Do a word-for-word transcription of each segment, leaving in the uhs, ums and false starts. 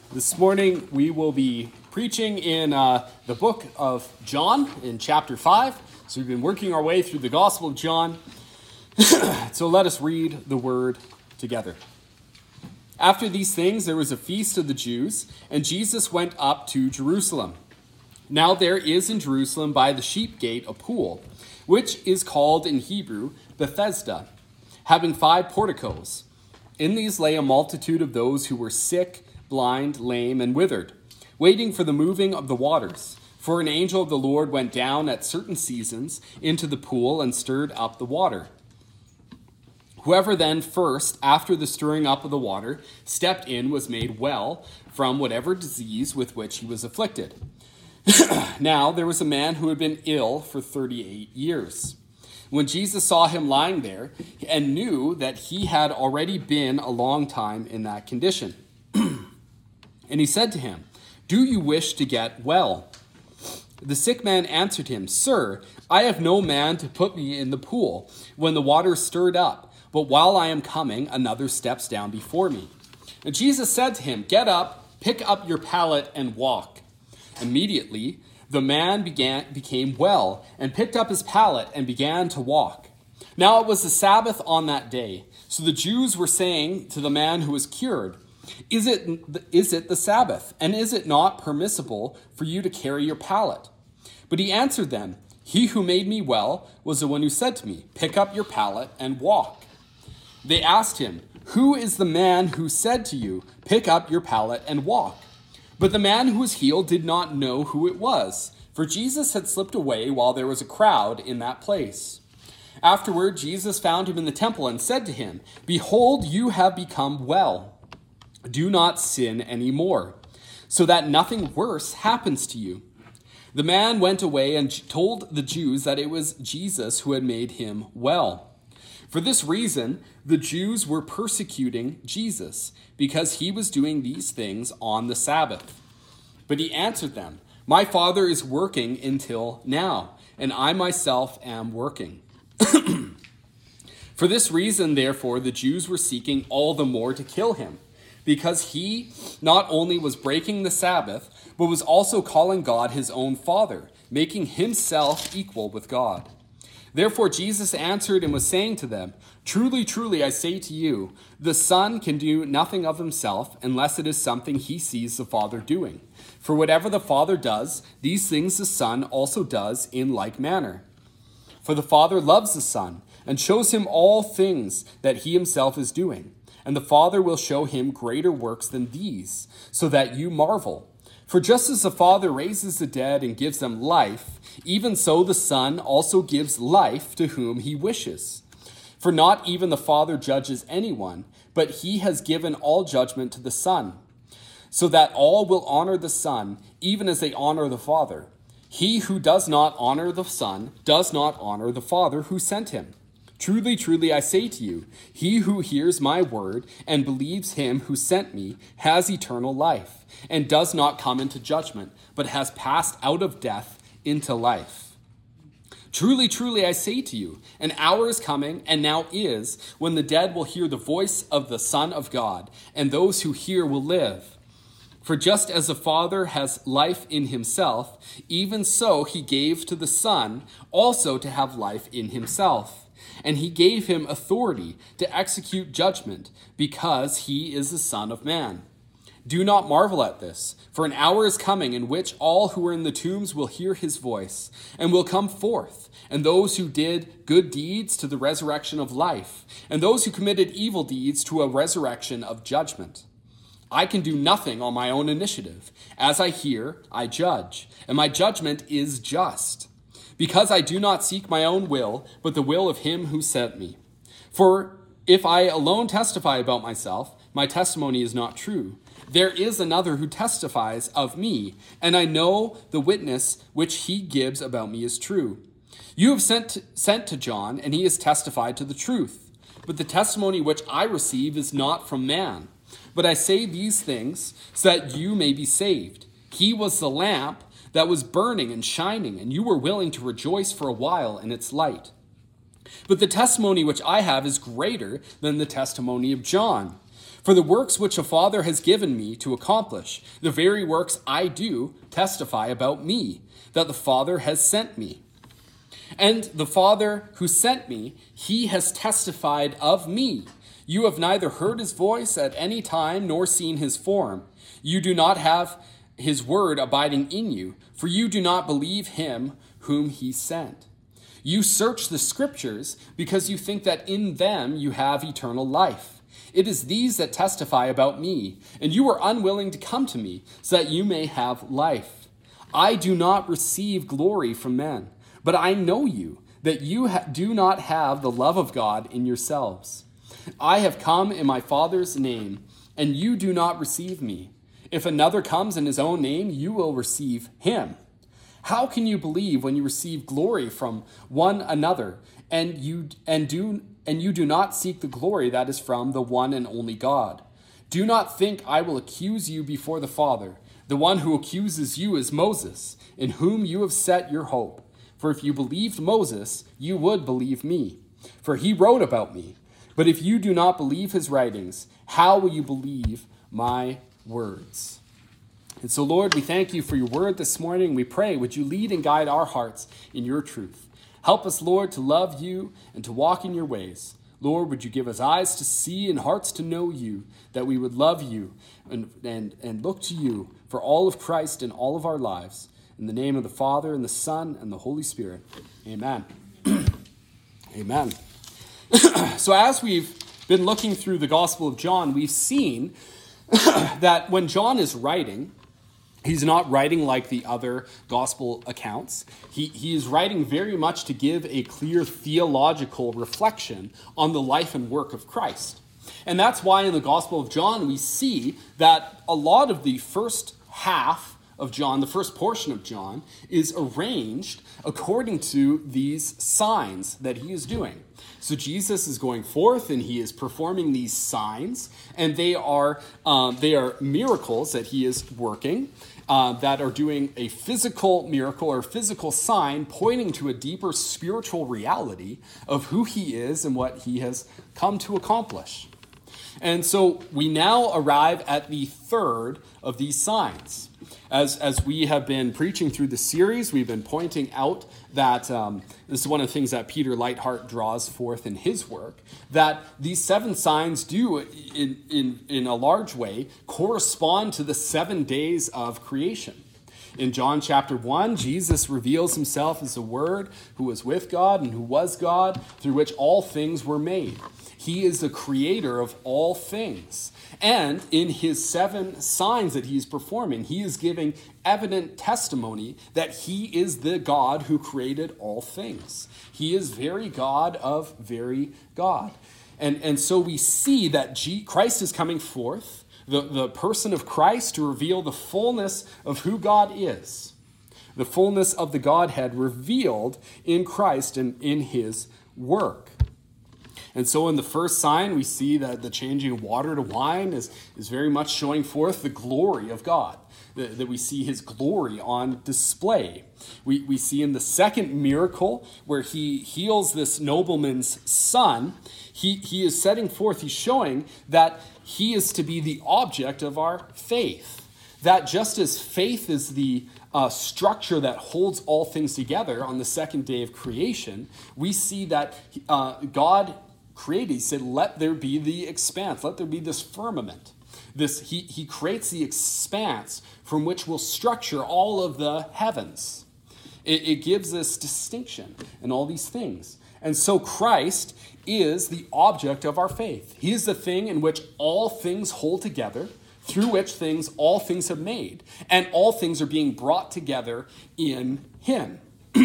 This morning we will be preaching in uh, the book of John in chapter five. So we've been working our way through the Gospel of John. So let us read the word together. After these things there was a feast of the Jews, and Jesus went up to Jerusalem. Now there is in Jerusalem by the sheep gate a pool, which is called in Hebrew Bethesda, having five porticos. In these lay a multitude of those who were sick, blind, lame, and withered, waiting for the moving of the waters. For an angel of the Lord went down at certain seasons into the pool and stirred up the water. Whoever then first, after the stirring up of the water, stepped in was made well from whatever disease with which he was afflicted. Now there was a man who had been ill for thirty-eight years. When Jesus saw him lying there and knew that he had already been a long time in that condition, and he said to him, "Do you wish to get well?" The sick man answered him, "Sir, I have no man to put me in the pool when the water is stirred up, but while I am coming, another steps down before me." And Jesus said to him, "Get up, pick up your pallet, and walk." Immediately the man began became well and picked up his pallet and began to walk. Now it was the Sabbath on that day. So the Jews were saying to the man who was cured, Is it, is it the Sabbath, and is it not permissible for you to carry your pallet?" But he answered them, "He who made me well was the one who said to me, 'Pick up your pallet and walk.'" They asked him, "Who is the man who said to you, 'Pick up your pallet and walk'?" But the man who was healed did not know who it was, for Jesus had slipped away while there was a crowd in that place. Afterward, Jesus found him in the temple and said to him, "Behold, you have become well. Do not sin any more, so that nothing worse happens to you." The man went away and told the Jews that it was Jesus who had made him well. For this reason, the Jews were persecuting Jesus, because he was doing these things on the Sabbath. But he answered them, "My Father is working until now, and I myself am working." For this reason, therefore, the Jews were seeking all the more to kill him, because he not only was breaking the Sabbath, but was also calling God his own Father, making himself equal with God. Therefore Jesus answered and was saying to them, "Truly, truly, I say to you, the Son can do nothing of himself unless it is something he sees the Father doing. For whatever the Father does, these things the Son also does in like manner. For the Father loves the Son and shows him all things that he himself is doing. And the Father will show him greater works than these, so that you marvel. For just as the Father raises the dead and gives them life, even so the Son also gives life to whom he wishes. For not even the Father judges anyone, but he has given all judgment to the Son, so that all will honor the Son, even as they honor the Father. He who does not honor the Son does not honor the Father who sent him. Truly, truly, I say to you, he who hears my word and believes him who sent me has eternal life, and does not come into judgment, but has passed out of death into life. Truly, truly, I say to you, an hour is coming, and now is, when the dead will hear the voice of the Son of God, and those who hear will live. For just as the Father has life in himself, even so he gave to the Son also to have life in himself. And he gave him authority to execute judgment, because he is the Son of Man. Do not marvel at this, for an hour is coming in which all who are in the tombs will hear his voice, and will come forth, and those who did good deeds to the resurrection of life, and those who committed evil deeds to a resurrection of judgment. I can do nothing on my own initiative. As I hear, I judge, and my judgment is just. Because I do not seek my own will, but the will of him who sent me. For if I alone testify about myself, my testimony is not true. There is another who testifies of me, and I know the witness which he gives about me is true. You have sent to, sent to John, and he has testified to the truth. But the testimony which I receive is not from man. But I say these things so that you may be saved. He was the lamp that was burning and shining, and you were willing to rejoice for a while in its light. But the testimony which I have is greater than the testimony of John. For the works which the Father has given me to accomplish, the very works I do, testify about me, that the Father has sent me. And the Father who sent me, he has testified of me. You have neither heard his voice at any time nor seen his form. You do not have his word abiding in you, for you do not believe him whom he sent. You search the scriptures because you think that in them you have eternal life. It is these that testify about me, and you are unwilling to come to me so that you may have life. I do not receive glory from men, but I know you, that you ha- do not have the love of God in yourselves. I have come in my Father's name, and you do not receive me. If another comes in his own name, you will receive him. How can you believe when you receive glory from one another, and you and do and you do not seek the glory that is from the one and only God? Do not think I will accuse you before the Father. The one who accuses you is Moses, in whom you have set your hope. For if you believed Moses, you would believe me, for he wrote about me. But if you do not believe his writings, how will you believe my words? And so, Lord, we thank you for your word this morning. We pray, would you lead and guide our hearts in your truth? Help us, Lord, to love you and to walk in your ways. Lord, would you give us eyes to see and hearts to know you, that we would love you and, and, and look to you for all of Christ in all of our lives. In the name of the Father, and the Son, and the Holy Spirit. Amen. Amen. So as we've been looking through the Gospel of John, we've seen that when John is writing, he's not writing like the other gospel accounts. He, he is writing very much to give a clear theological reflection on the life and work of Christ. And that's why in the Gospel of John, we see that a lot of the first half of John, the first portion of John, is arranged according to these signs that he is doing. So Jesus is going forth and he is performing these signs, and they are um, they are miracles that he is working uh, that are doing a physical miracle or physical sign pointing to a deeper spiritual reality of who he is and what he has come to accomplish. And so we now arrive at the third of these signs. As, as we have been preaching through the series, we've been pointing out that, um, this is one of the things that Peter Leithart draws forth in his work, that these seven signs do, in, in, in a large way, correspond to the seven days of creation. In John chapter one, Jesus reveals himself as the Word who was with God and who was God, through which all things were made. He is the creator of all things. And in his seven signs that he is performing, he is giving evident testimony that he is the God who created all things. He is very God of very God. And, and so we see that G- Christ is coming forth, the, the person of Christ, to reveal the fullness of who God is. The fullness of the Godhead revealed in Christ and in his work. And so in the first sign, we see that the changing of water to wine is, is very much showing forth the glory of God, that, that we see his glory on display. We, we see in the second miracle where he heals this nobleman's son, he, he is setting forth, he's showing that he is to be the object of our faith. That just as faith is the uh, structure that holds all things together on the second day of creation, we see that uh, God created, he said, let there be the expanse, let there be this firmament. This he, he creates the expanse from which will structure all of the heavens. It, it gives us distinction in all these things. And so Christ is the object of our faith. He is the thing in which all things hold together, through which things all things have made, and all things are being brought together in him.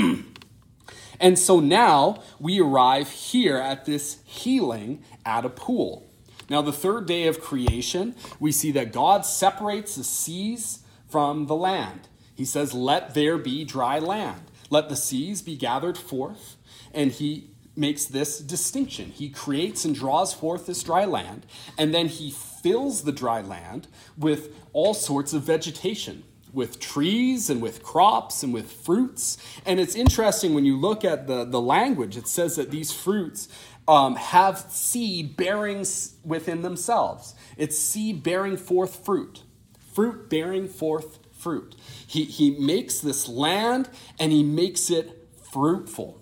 And so now we arrive here at this healing at a pool. Now, the third day of creation, we see that God separates the seas from the land. He says, let there be dry land. Let the seas be gathered forth. And he makes this distinction. He creates and draws forth this dry land, and then he fills the dry land with all sorts of vegetation, with trees and with crops and with fruits. And it's interesting when you look at the, the language, it says that these fruits um, have seed bearings within themselves. It's seed bearing forth fruit. Fruit bearing forth fruit. He, he makes this land and he makes it fruitful.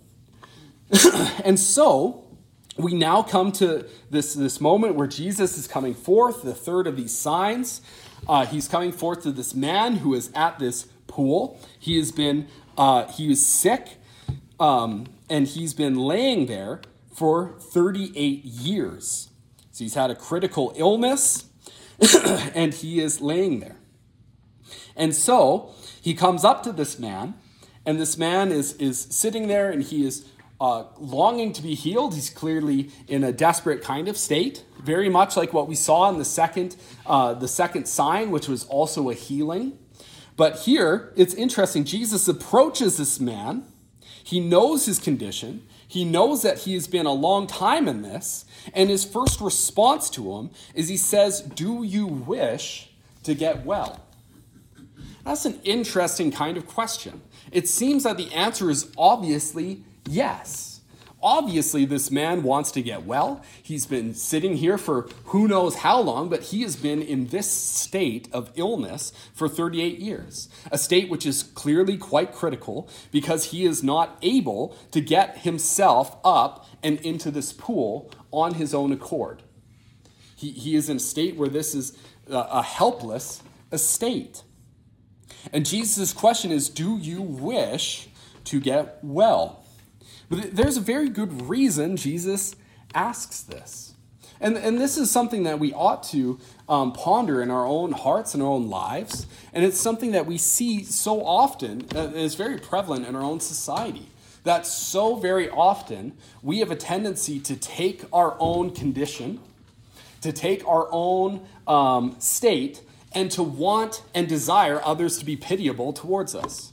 And so we now come to this, this moment where Jesus is coming forth, the third of these signs. Uh, he's coming forth to this man who is at this pool. He has been, uh, he was sick, um, and he's been laying there for thirty-eight years. So he's had a critical illness, and he is laying there. And so he comes up to this man, and this man is, is sitting there, and he is uh, longing to be healed. He's clearly in a desperate kind of state, very much like what we saw in the second, uh, the second sign, which was also a healing. But here, it's interesting. Jesus approaches this man. He knows his condition. He knows that he has been a long time in this. And his first response to him is he says, "Do you wish to get well?" That's an interesting kind of question. It seems that the answer is obviously yes. Obviously, this man wants to get well. He's been sitting here for who knows how long, but he has been in this state of illness for thirty-eight years, a state which is clearly quite critical because he is not able to get himself up and into this pool on his own accord. He, he is in a state where this is a, a helpless estate. And Jesus' question is, do you wish to get well? But there's a very good reason Jesus asks this. And, and this is something that we ought to um, ponder in our own hearts and our own lives. And it's something that we see so often, and is very prevalent in our own society, that so very often we have a tendency to take our own condition, to take our own um, state, and to want and desire others to be pitiable towards us.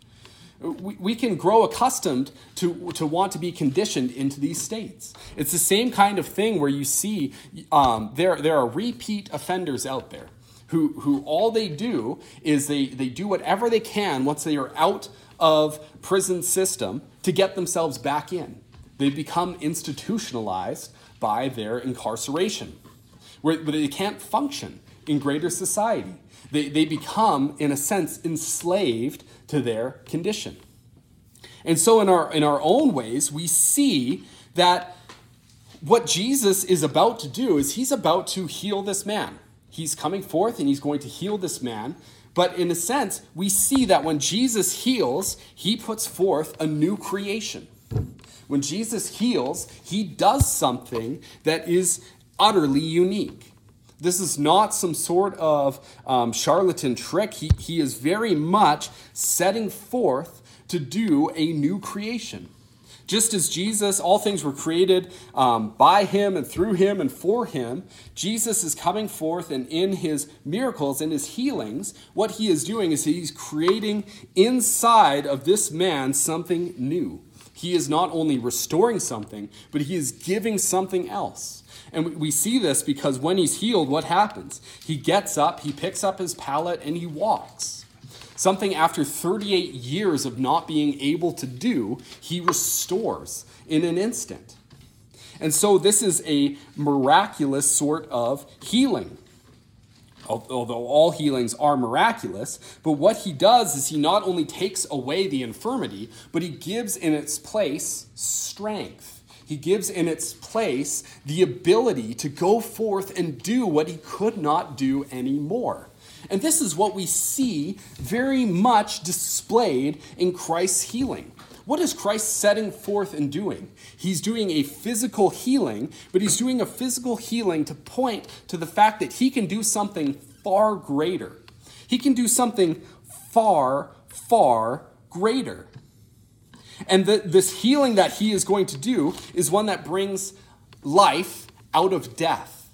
We, we can grow accustomed to, to want to be conditioned into these states. It's the same kind of thing where you see um, there, there are repeat offenders out there who, who all they do is they, they do whatever they can once they are out of prison system to get themselves back in. They become institutionalized by their incarceration, where, where they can't function in greater society. They, they become, in a sense, enslaved to their condition. And so in our, in our own ways, we see that what Jesus is about to do is he's about to heal this man. He's coming forth and he's going to heal this man. But in a sense, we see that when Jesus heals, he puts forth a new creation. When Jesus heals, he does something that is utterly unique. This is not some sort of um, charlatan trick. He, he is very much setting forth to do a new creation. Just as Jesus, all things were created um, by him and through him and for him, Jesus is coming forth, and in his miracles and his healings, what he is doing is he's creating inside of this man something new. He is not only restoring something, but he is giving something else. And we see this because when he's healed, what happens? He gets up, he picks up his pallet, and he walks. Something after thirty-eight years of not being able to do, he restores in an instant. And so this is a miraculous sort of healing. Although all healings are miraculous, but what he does is he not only takes away the infirmity, but he gives in its place strength. He gives in its place the ability to go forth and do what he could not do anymore. And this is what we see very much displayed in Christ's healing. What is Christ setting forth and doing? He's doing a physical healing, but he's doing a physical healing to point to the fact that he can do something far greater. He can do something far, far greater. And the, this healing that he is going to do is one that brings life out of death.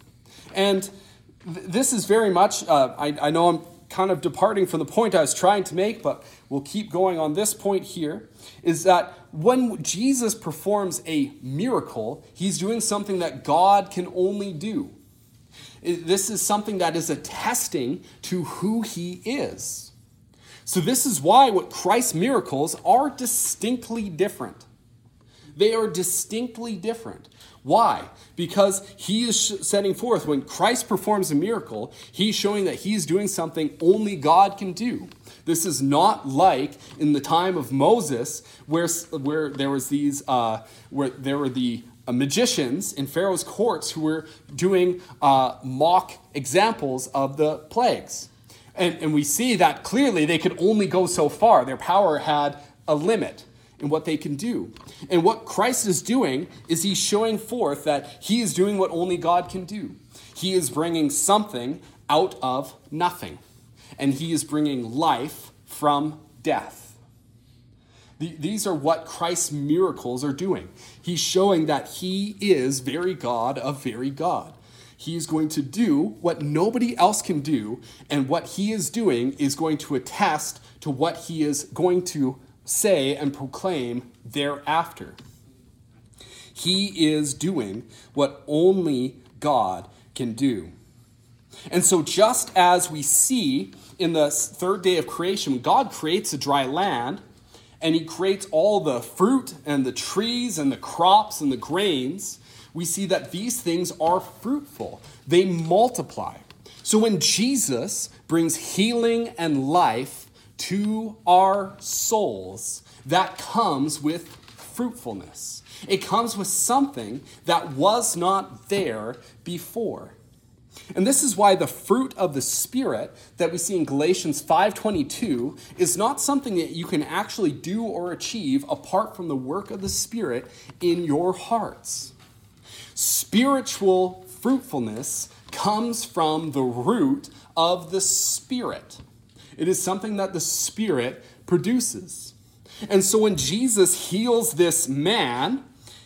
And th- this is very much, uh, I, I know I'm kind of departing from the point I was trying to make, but we'll keep going on this point here, is that when Jesus performs a miracle, he's doing something that God can only do. This is something that is attesting to who he is. So this is why what Christ's miracles are distinctly different. They are distinctly different. Why? Because he is setting forth, when Christ performs a miracle, he's showing that he's doing something only God can do. This is not like in the time of Moses, where, where there was these, uh, where there were the uh, magicians in Pharaoh's courts who were doing uh, mock examples of the plagues. And, and we see that clearly they could only go so far. Their power had a limit in what they can do. And what Christ is doing is he's showing forth that he is doing what only God can do. He is bringing something out of nothing. And he is bringing life from death. The, these are what Christ's miracles are doing. He's showing that he is very God of very God. He is going to do what nobody else can do, and what he is doing is going to attest to what he is going to say and proclaim thereafter. He is doing what only God can do. And so just as we see in the third day of creation, God creates a dry land, and he creates all the fruit and the trees and the crops and the grains, we see that these things are fruitful. They multiply. So when Jesus brings healing and life to our souls, that comes with fruitfulness. It comes with something that was not there before. And this is why the fruit of the Spirit that we see in Galatians five twenty-two is not something that you can actually do or achieve apart from the work of the Spirit in your hearts. Spiritual fruitfulness comes from the root of the Spirit. It is something that the Spirit produces. And so when Jesus heals this man,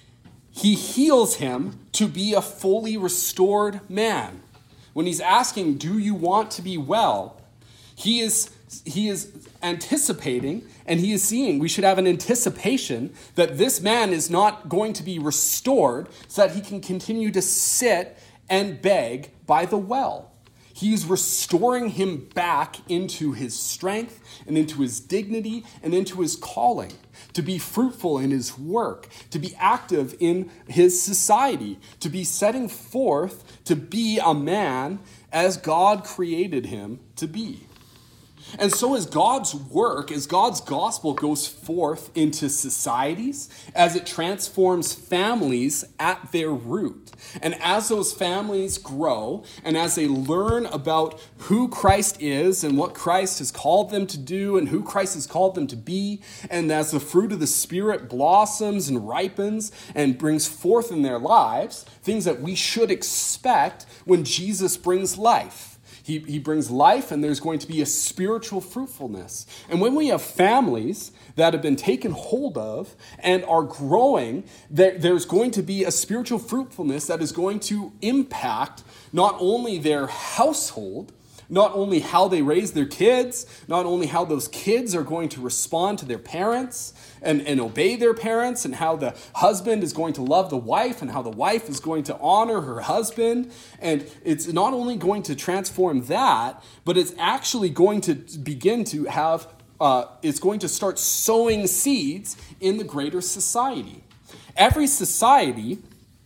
he heals him to be a fully restored man. When he's asking, do you want to be well? He is, he is anticipating and he is seeing, we should have an anticipation that this man is not going to be restored so that he can continue to sit and beg by the well. He's restoring him back into his strength and into his dignity and into his calling, to be fruitful in his work, to be active in his society, to be setting forth to be a man as God created him to be. And so as God's work, as God's gospel goes forth into societies, as it transforms families at their root, and as those families grow, and as they learn about who Christ is and what Christ has called them to do and who Christ has called them to be, and as the fruit of the Spirit blossoms and ripens and brings forth in their lives, things that we should expect when Jesus brings life. He, he brings life, and there's going to be a spiritual fruitfulness. And when we have families that have been taken hold of and are growing, there, there's going to be a spiritual fruitfulness that is going to impact not only their household, not only how they raise their kids, not only how those kids are going to respond to their parents and, and obey their parents, and how the husband is going to love the wife, and how the wife is going to honor her husband. And it's not only going to transform that, but it's actually going to begin to have, uh, it's going to start sowing seeds in the greater society. Every society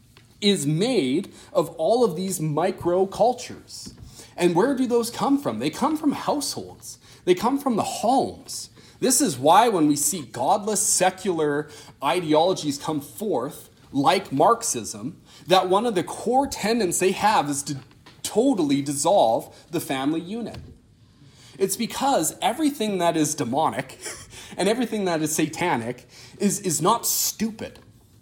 is made of all of these micro cultures. And where do those come from? They come from households. They come from the homes. This is why when we see godless secular ideologies come forth, like Marxism, that one of the core tenets they have is to totally dissolve the family unit. It's because everything that is demonic and everything that is satanic is, is not stupid.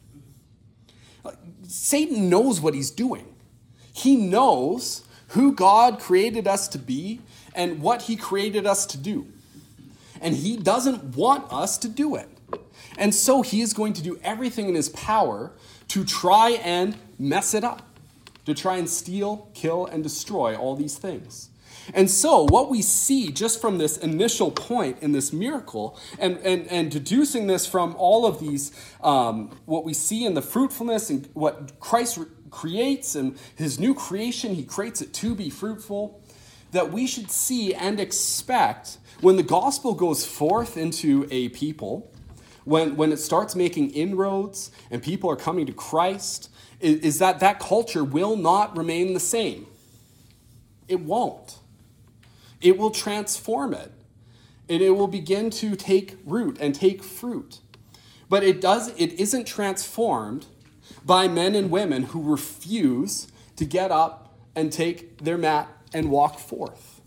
Satan knows what he's doing. He knows who God created us to be and what he created us to do. And he doesn't want us to do it. And so he is going to do everything in his power to try and mess it up, to try and steal, kill, and destroy all these things. And so what we see just from this initial point in this miracle, and, and, and deducing this from all of these, um, what we see in the fruitfulness and what Christ re- creates and his new creation, he creates it to be fruitful, that we should see and expect when the gospel goes forth into a people, when, when it starts making inroads and people are coming to Christ, is, is that that culture will not remain the same. It won't. It will transform it. And it will begin to take root and take fruit. But it does, it isn't transformed by men and women who refuse to get up and take their mat and walk forth.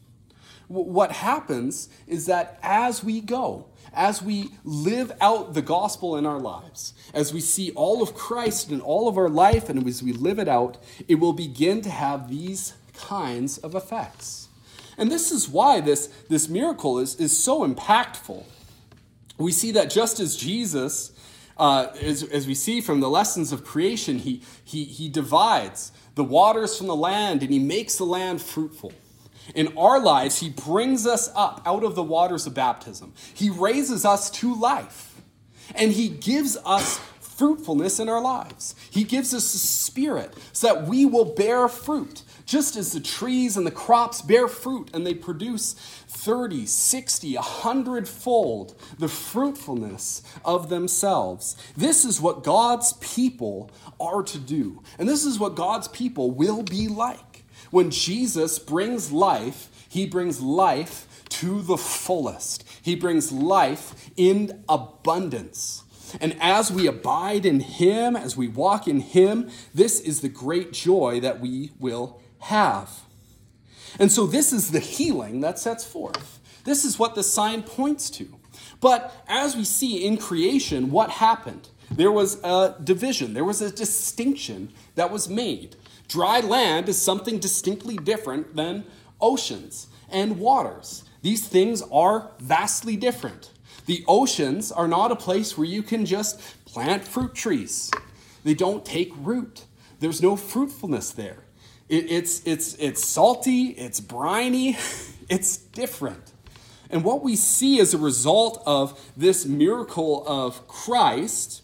What happens is that as we go, as we live out the gospel in our lives, as we see all of Christ in all of our life, and as we live it out, it will begin to have these kinds of effects. And this is why this, this miracle is, is so impactful. We see that just as Jesus, uh, as, as we see from the lessons of creation, he, he, he divides the waters from the land and he makes the land fruitful. In our lives, he brings us up out of the waters of baptism. He raises us to life. And he gives us fruitfulness in our lives. He gives us the Spirit so that we will bear fruit. Just as the trees and the crops bear fruit and they produce thirty, sixty, a hundred-fold the fruitfulness of themselves. This is what God's people are to do. And this is what God's people will be like. When Jesus brings life, he brings life to the fullest. He brings life in abundance. And as we abide in him, as we walk in him, this is the great joy that we will have. And so this is the healing that sets forth. This is what the sign points to. But as we see in creation, what happened? There was a division. There was a distinction that was made. Dry land is something distinctly different than oceans and waters. These things are vastly different. The oceans are not a place where you can just plant fruit trees. They don't take root. There's no fruitfulness there. It, it's, it's, it's salty, it's briny, it's different. And what we see as a result of this miracle of Christ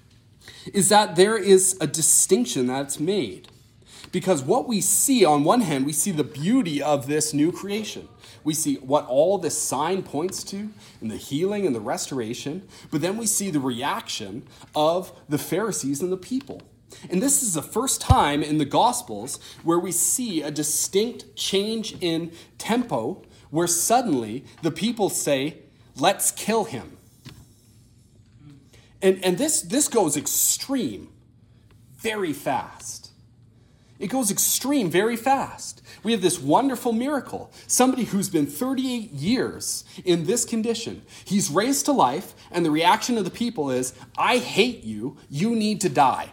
is that there is a distinction that's made. Because what we see, on one hand, we see the beauty of this new creation. We see what all this sign points to and the healing and the restoration. But then we see the reaction of the Pharisees and the people. And this is the first time in the Gospels where we see a distinct change in tempo, where suddenly the people say, let's kill him. And, and this, this goes extreme very fast. It goes extreme very fast. We have this wonderful miracle. Somebody who's been thirty-eight years in this condition. He's raised to life, and the reaction of the people is, I hate you. You need to die.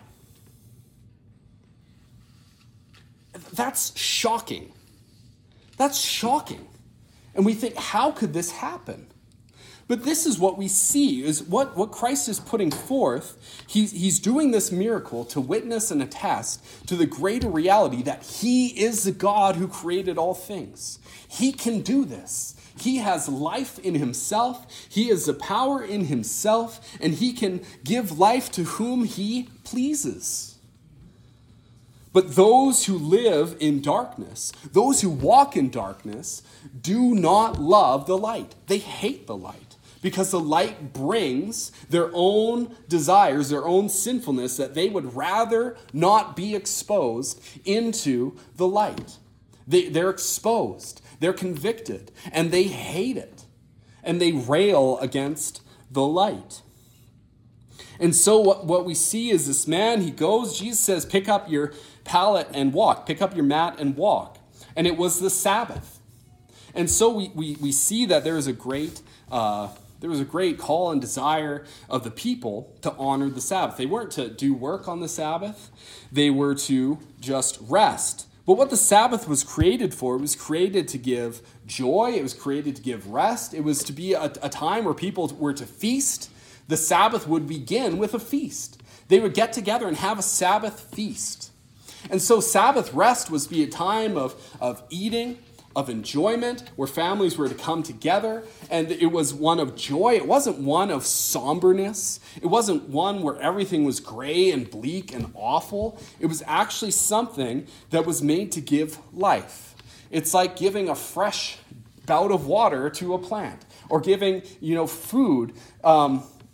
That's shocking. That's shocking. And we think, how could this happen? But this is what we see, is what, what Christ is putting forth. He's, he's doing this miracle to witness and attest to the greater reality that he is the God who created all things. He can do this. He has life in himself. He has the power in himself, and he can give life to whom he pleases. But those who live in darkness, those who walk in darkness, do not love the light. They hate the light. Because the light brings their own desires, their own sinfulness, that they would rather not be exposed into the light. They, they're exposed, they're convicted, and they hate it. And they rail against the light. And so what, what we see is this man, he goes, Jesus says, pick up your pallet and walk. Pick up your mat and walk. And it was the Sabbath. And so we, we, we see that there is a great... Uh, There was a great call and desire of the people to honor the Sabbath. They weren't to do work on the Sabbath. They were to just rest. But what the Sabbath was created for, it was created to give joy. It was created to give rest. It was to be a, a time where people were to feast. The Sabbath would begin with a feast. They would get together and have a Sabbath feast. And so Sabbath rest was to be a time of, of eating, of enjoyment, where families were to come together, and it was one of joy. It wasn't one of somberness. It wasn't one where everything was gray and bleak and awful. It was actually something that was made to give life. It's like giving a fresh bout of water to a plant, or giving, you know, food um,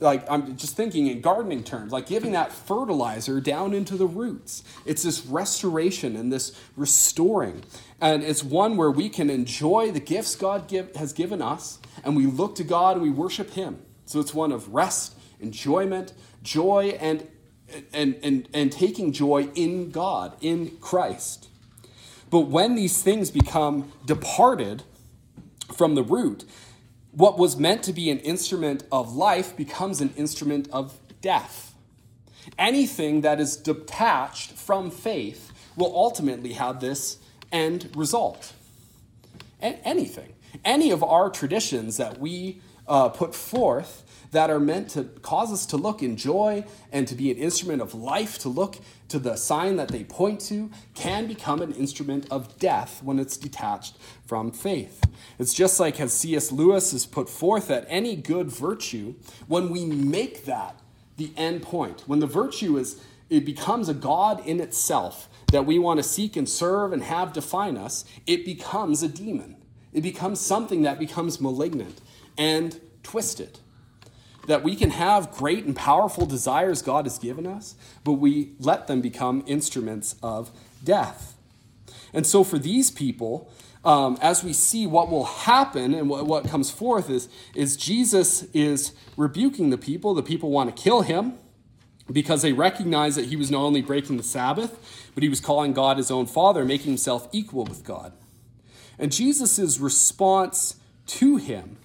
like I'm just thinking in gardening terms, like giving that fertilizer down into the roots. It's this restoration and this restoring. And it's one where we can enjoy the gifts God give, has given us, and we look to God and we worship him. So it's one of rest, enjoyment, joy, and and and, and taking joy in God, in Christ. But when these things become departed from the root, what was meant to be an instrument of life becomes an instrument of death. Anything that is detached from faith will ultimately have this end result. A- anything. Any of our traditions that we uh, put forth that are meant to cause us to look in joy and to be an instrument of life, to look to the sign that they point to, can become an instrument of death when it's detached from faith. It's just like as C S Lewis has put forth that any good virtue, when we make that the end point, when the virtue is, it becomes a God in itself that we want to seek and serve and have define us, it becomes a demon. It becomes something that becomes malignant and twisted. That we can have great and powerful desires God has given us, but we let them become instruments of death. And so for these people, um, as we see what will happen and what, what comes forth is, is Jesus is rebuking the people. The people want to kill him because they recognize that he was not only breaking the Sabbath, but he was calling God his own father, making himself equal with God. And Jesus' response to him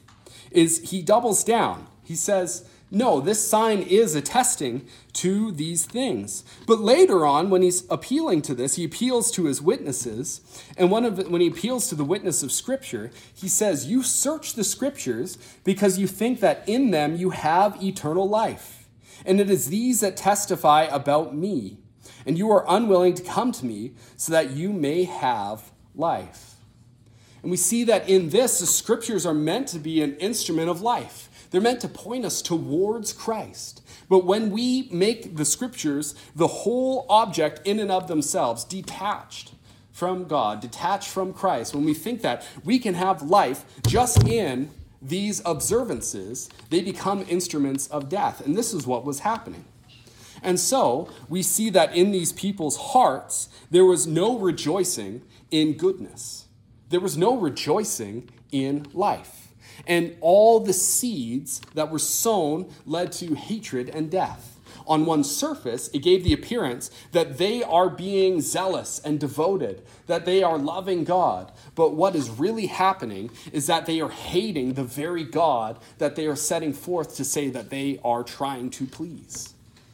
is he doubles down. He says, no, this sign is attesting to these things. But later on, when he's appealing to this, he appeals to his witnesses. And one of the, when he appeals to the witness of Scripture, he says, you search the Scriptures because you think that in them you have eternal life. And it is these that testify about me. And you are unwilling to come to me so that you may have life. And we see that in this, the Scriptures are meant to be an instrument of life. They're meant to point us towards Christ. But when we make the Scriptures the whole object in and of themselves, detached from God, detached from Christ, when we think that we can have life just in these observances, they become instruments of death. And this is what was happening. And so we see that in these people's hearts, there was no rejoicing in goodness. There was no rejoicing in life. And all the seeds that were sown led to hatred and death. On one surface, it gave the appearance that they are being zealous and devoted, that they are loving God. But what is really happening is that they are hating the very God that they are setting forth to say that they are trying to please.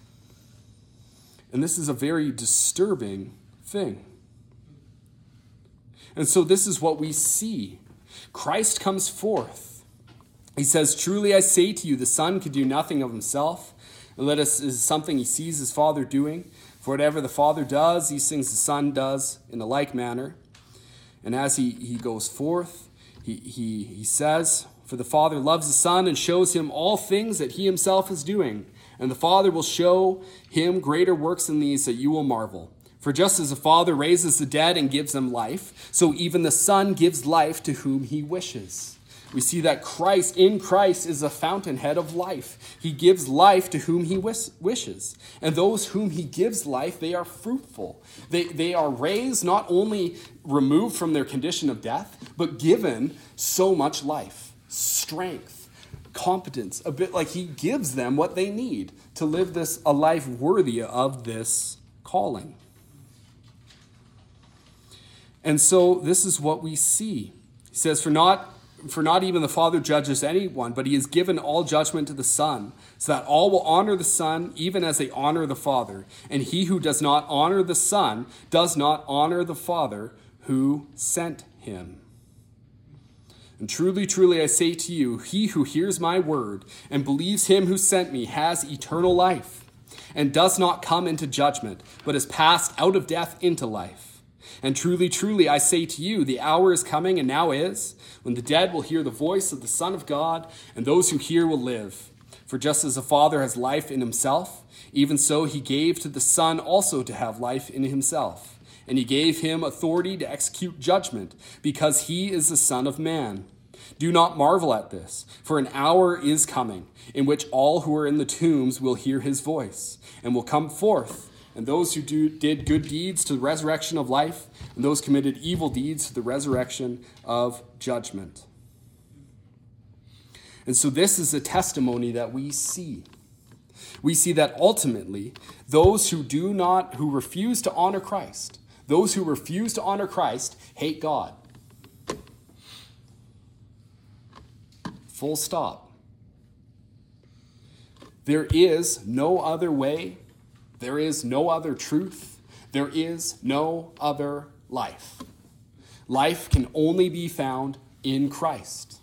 And this is a very disturbing thing. And so this is what we see. Christ comes forth. He says, truly I say to you, the Son could do nothing of himself, unless it is something he sees his Father doing. For whatever the Father does, these things the Son does in a like manner. And as he, he goes forth, he, he, he says, for the Father loves the Son and shows him all things that he himself is doing. And the Father will show him greater works than these, that you will marvel. For just as the Father raises the dead and gives them life, so even the Son gives life to whom he wishes. We see that Christ, in Christ, is a fountainhead of life. He gives life to whom he wish, wishes. And those whom he gives life, they are fruitful. They, they are raised, not only removed from their condition of death, but given so much life, strength, competence, a bit like he gives them what they need to live this a life worthy of this calling. And so this is what we see. He says, for not For not even the Father judges anyone, but he has given all judgment to the Son, so that all will honor the Son, even as they honor the Father. And he who does not honor the Son does not honor the Father who sent him. And truly, truly, I say to you, he who hears my word and believes him who sent me has eternal life, and does not come into judgment, but is passed out of death into life. And truly, truly, I say to you, the hour is coming, and now is, when the dead will hear the voice of the Son of God, and those who hear will live. For just as the Father has life in himself, even so he gave to the Son also to have life in himself. And he gave him authority to execute judgment, because he is the Son of Man. Do not marvel at this, for an hour is coming in which all who are in the tombs will hear his voice and will come forth, and those who do, did good deeds to the resurrection of life, and those committed evil deeds to the resurrection of judgment. And so this is a testimony that we see. We see that ultimately, those who do not, who refuse to honor Christ, those who refuse to honor Christ hate God. Full stop. There is no other way. There is no other truth. There is no other life. Life can only be found in Christ.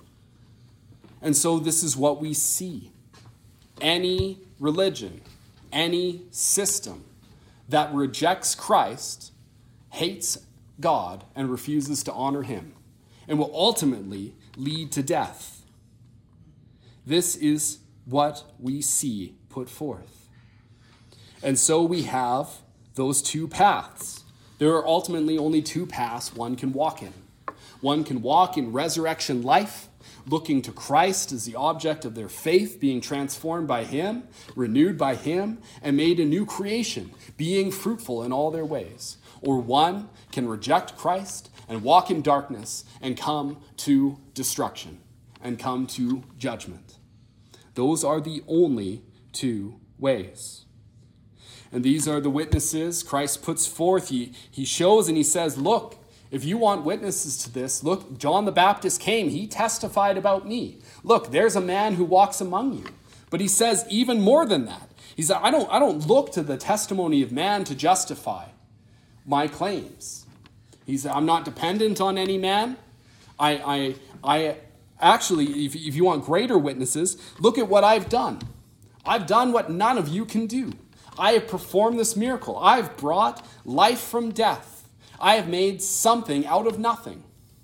And so this is what we see. Any religion, any system that rejects Christ hates God and refuses to honor him and will ultimately lead to death. This is what we see put forth. And so we have those two paths. There are ultimately only two paths one can walk in. One can walk in resurrection life, looking to Christ as the object of their faith, being transformed by him, renewed by him, and made a new creation, being fruitful in all their ways. Or one can reject Christ and walk in darkness and come to destruction and come to judgment. Those are the only two ways. And these are the witnesses Christ puts forth. He, he shows and he says, look, if you want witnesses to this, look, John the Baptist came. He testified about me. Look, there's a man who walks among you. But he says even more than that. He said, I don't, I don't look to the testimony of man to justify my claims. He said, I'm not dependent on any man. I, I, I actually, if, if you want greater witnesses, look at what I've done. I've done what none of you can do. I have performed this miracle. I've brought life from death. I have made something out of nothing.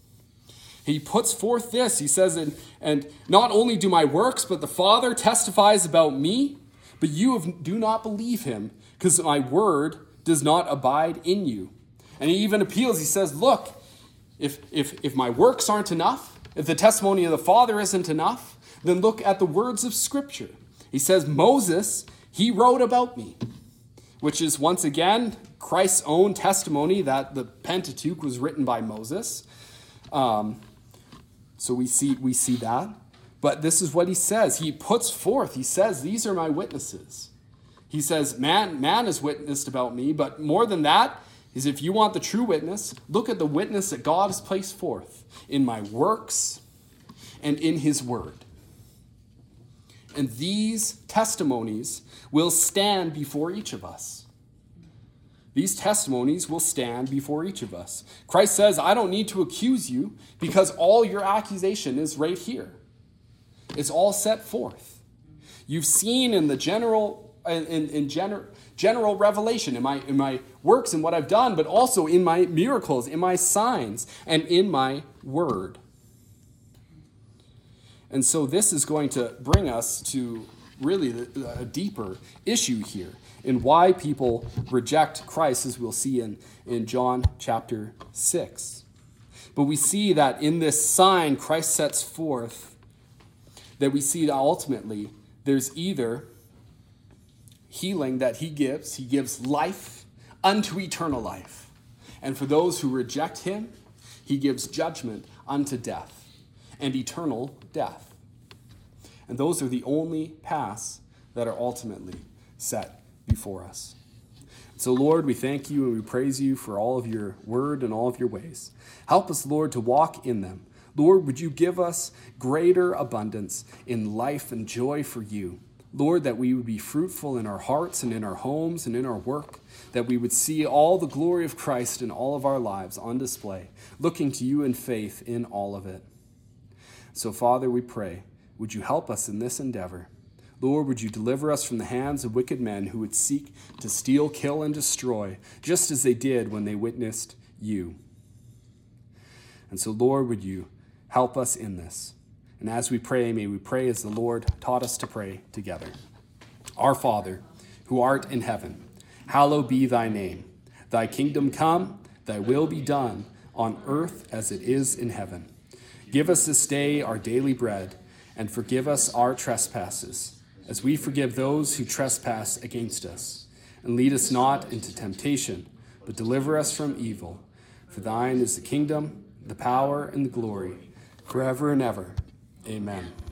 He puts forth this. He says, and, and not only do my works, but the Father testifies about me, but you have, do not believe him, because my word does not abide in you. And he even appeals. He says, look, if, if, if my works aren't enough, if the testimony of the Father isn't enough, then look at the words of Scripture. He says, Moses, he wrote about me, which is once again Christ's own testimony that the Pentateuch was written by Moses. Um, so we see we see that. But this is what he says. He puts forth, he says, these are my witnesses. He says, man, man has witnessed about me, but more than that is if you want the true witness, look at the witness that God has placed forth in my works and in his word. And these testimonies will stand before each of us. These testimonies will stand before each of us. Christ says, I don't need to accuse you because all your accusation is right here. It's all set forth. You've seen in the general, in, in general, general revelation, in my, in my works and what I've done, but also in my miracles, in my signs, and in my word. And so this is going to bring us to really a deeper issue here in why people reject Christ, as we'll see in, in John chapter six. But we see that in this sign Christ sets forth, that we see that ultimately there's either healing that he gives, he gives life unto eternal life. And for those who reject him, he gives judgment unto death and eternal death. And those are the only paths that are ultimately set before us. So, Lord, we thank you and we praise you for all of your word and all of your ways. Help us, Lord, to walk in them. Lord, would you give us greater abundance in life and joy for you? Lord, that we would be fruitful in our hearts and in our homes and in our work, that we would see all the glory of Christ in all of our lives on display, looking to you in faith in all of it. So, Father, we pray, would you help us in this endeavor? Lord, would you deliver us from the hands of wicked men who would seek to steal, kill, and destroy, just as they did when they witnessed you. And so, Lord, would you help us in this? And as we pray, may we pray as the Lord taught us to pray together. Our Father, who art in heaven, hallowed be thy name. Thy kingdom come, thy will be done, on earth as it is in heaven. Give us this day our daily bread, and forgive us our trespasses, as we forgive those who trespass against us. And lead us not into temptation, but deliver us from evil. For thine is the kingdom, the power, and the glory, forever and ever. Amen.